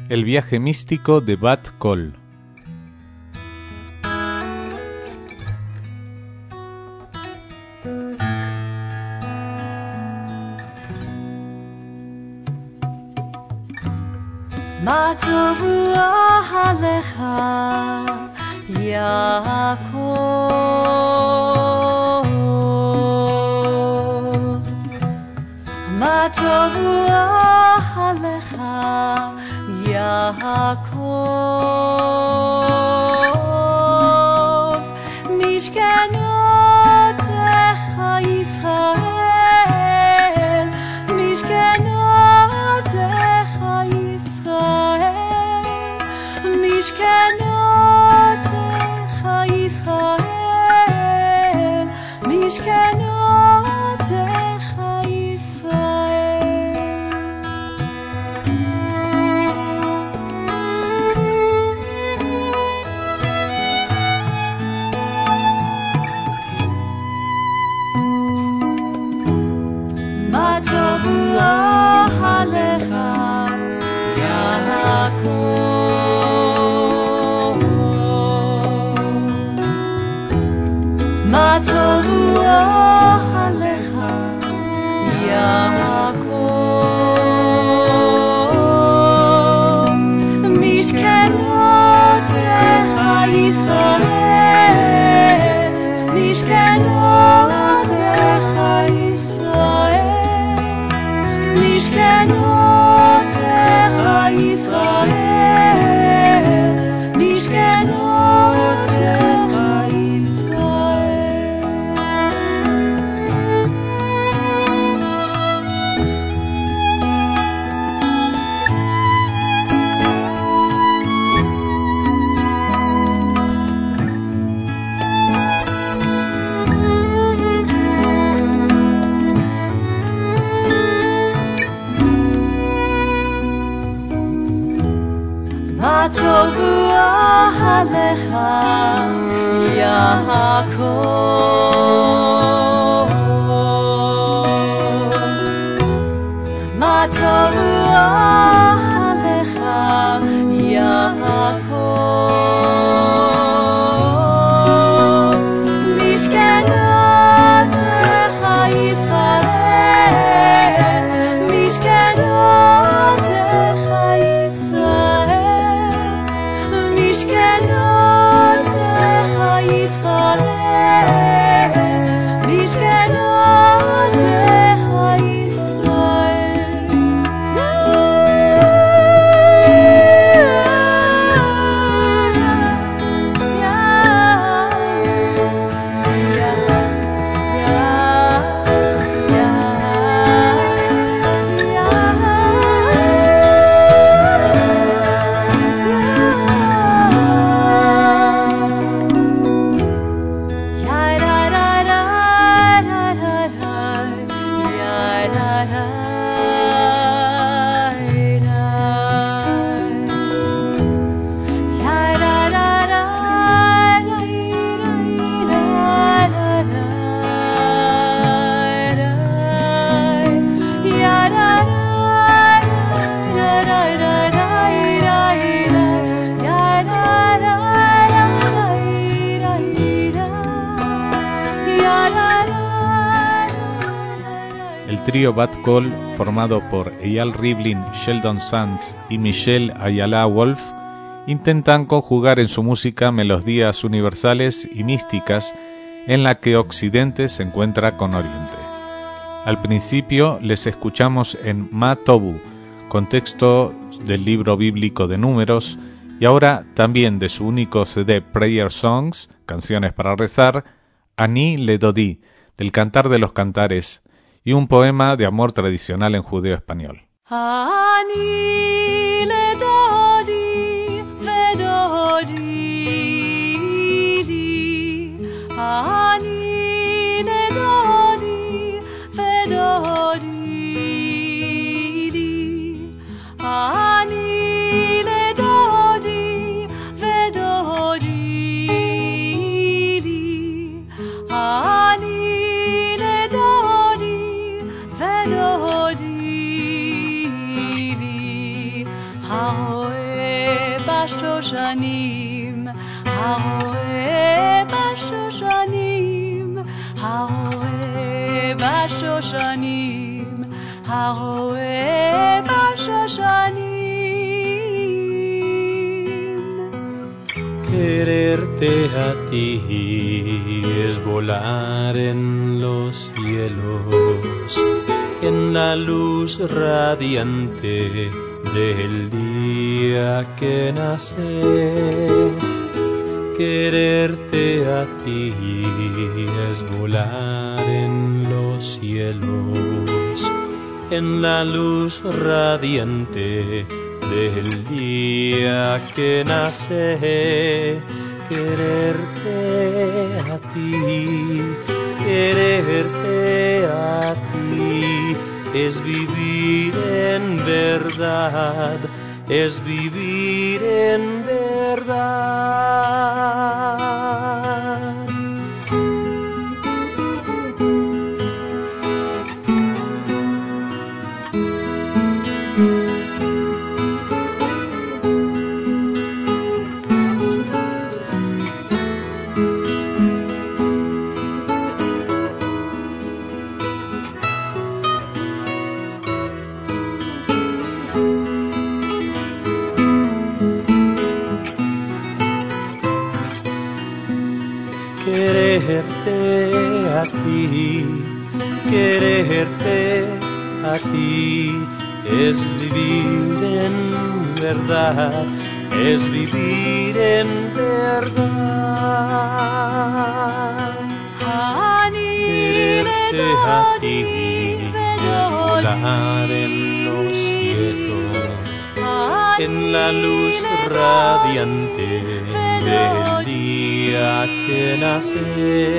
El viaje místico de Bat Kol. מה טובו אהליך יעקב, מה טובו אהליך יעקב, משכנותיך ישראל, משכנותיך ישראל, משכנותיך ישראל, משכנותיך ישראל. מה טובו אהליך יעקב, מה טובו אהליך יעקב, משכנותיך ישראל, משכנותיך ישראל, משכנותיך ישראל, משכנותיך ישראל. מה טובו אהליך יעקב, מה טובו אהליך יעקב, משכנותיך ישראל, משכנותיך ישראל, משכנותיך ישראל, משכנותיך El trío Bat Kol, formado por Eyal Rivlin, Sheldon Sands y Michelle Ayala Wolf, intentan conjugar en su música melodías universales y místicas en la que Occidente se encuentra con Oriente. Al principio les escuchamos en Ma Tobu, contexto del libro bíblico de Números, y ahora también de su único CD Prayer Songs, canciones para rezar, Ani Le Dodi, del Cantar de los Cantares, y un poema de amor tradicional en judeo español. Ani le dodi vedodi, ani le dodi vedodi, ani le dodi vedodi, ani le dodi vedodi, ahoy. בשושנים, הרואה בשושנים. Quererte a ti es volar en los cielos, en la luz radiante del día que nace. Quererte a ti es volar en los cielos, en la luz radiante del día que nace. Quererte a ti es vivir en verdad, es vivir en verdad. Quererte a ti es vivir en verdad, es vivir en verdad. Quererte a ti es volar en los cielos, en la luz radiante del día que nace.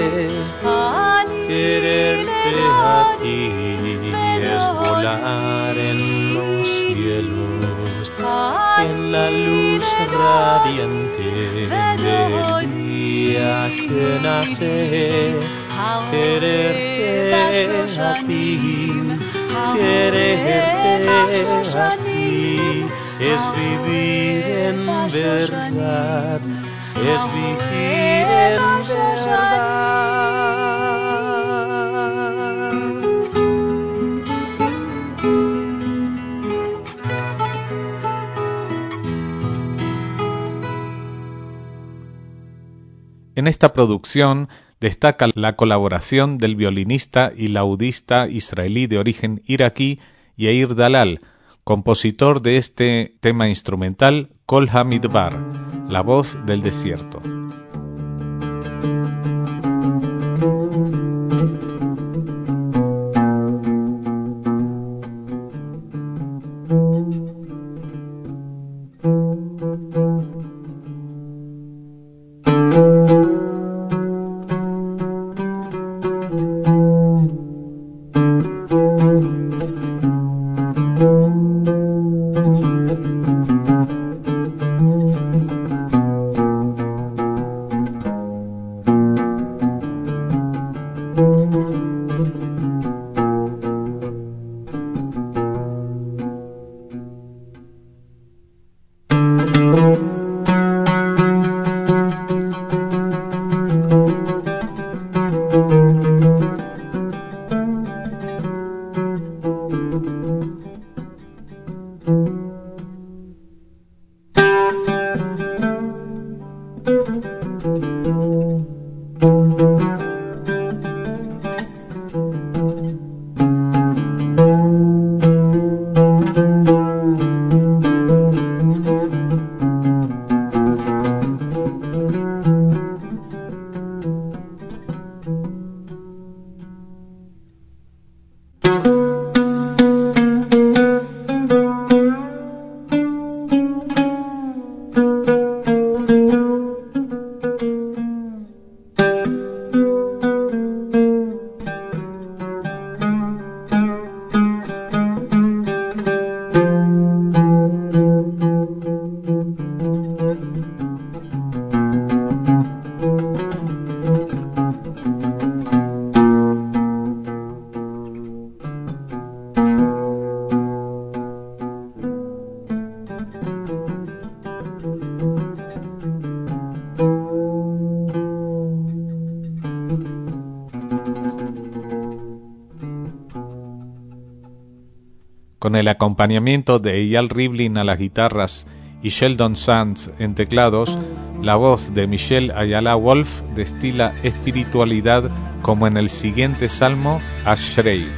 Quererte a ti es volar en los cielos, en la luz radiante del día que nace. Quererte a ti es vivir en verdad, es vivir en verdad. En esta producción destaca la colaboración del violinista y laudista israelí de origen iraquí Yair Dalal, compositor de este tema instrumental Kol HaMidbar, la voz del desierto. con el acompañamiento de Eyal Rivlin a las guitarras y Sheldon Sands en teclados, la voz de Michelle Ayala Wolf destila espiritualidad como en el siguiente salmo, Ashrei.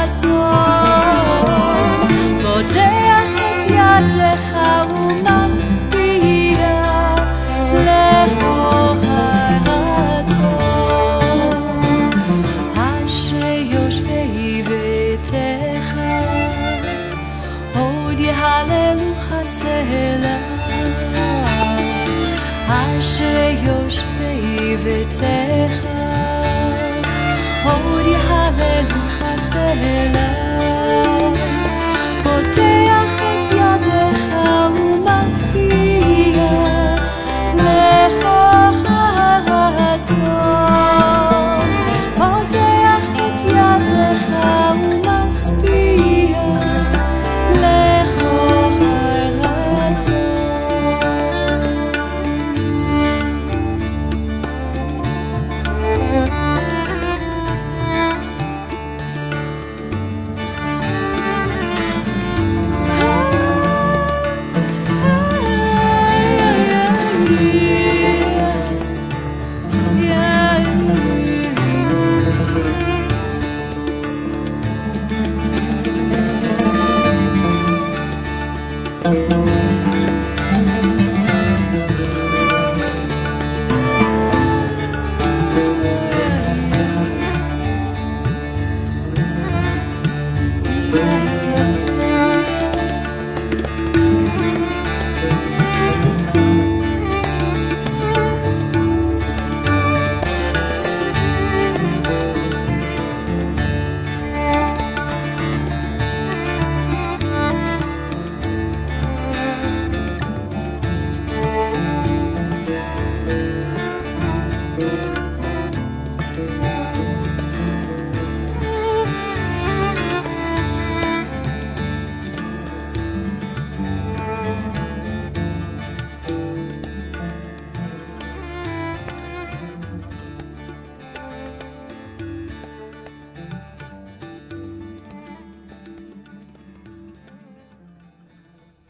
פותח את ידך ומסביר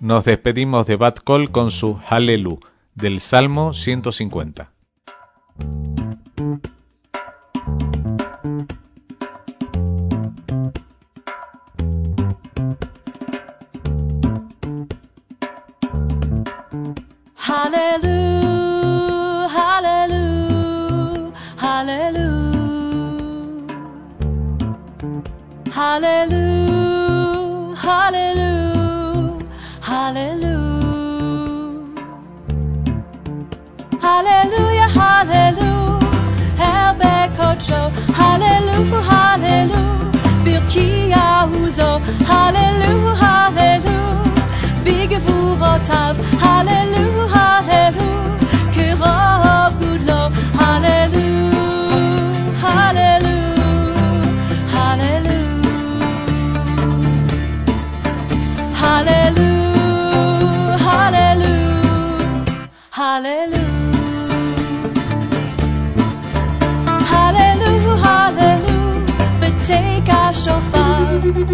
nos despedimos de Bat Kol con su Halelu, del Salmo 150. Hallelujah, hallelujah, hallelujah. Hallelujah, hallelujah, hallelujah. Hallelujah, hallelujah, Herbe Kocho. Hallelujah, hallelujah, Birki Yahuzo. Hallelujah, hallelujah, Big Vurotav. Hallelujah, hallelujah, Kirov Gudlo. Hallelujah, hallelujah, hallelujah. Hallelujah, hallelujah, hallelujah. Hallelujah, hallelujah, B'teka shofar.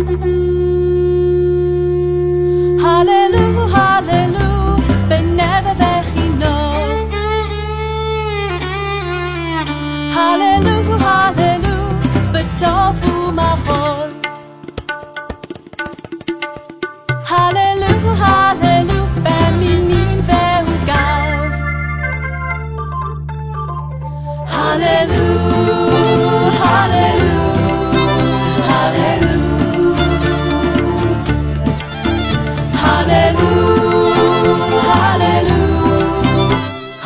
Hallelujah, hallelujah, B'neve v'chinor. Hallelujah, hallelujah, B'tov u'machol. Hallelujah, hallelujah, B'minim ve'ugav. Hallelujah, hallelujah, hallelujah. Hallelujah, hallelujah,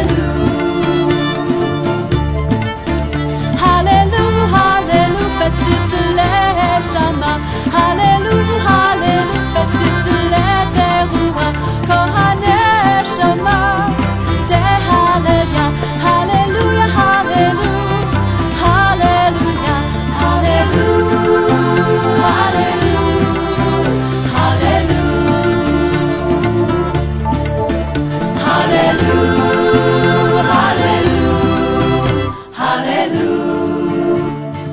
hallelujah. Hallelujah, hallelujah, B'tzitzilei Shama. Hallelujah, hallelujah, B'tzitzilei Teruah. Kohanei Shama, Tehallelujah. Hallelujah, hallelujah, hallelujah, hallelujah, hallelujah, hallelujah. Hallelujah, hallelujah, hallelujah.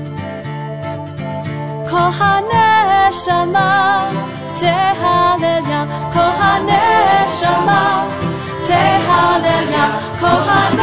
Kohanei Shama, Tehallelujah. Kohanei Shama, Tehallelujah. Kohanei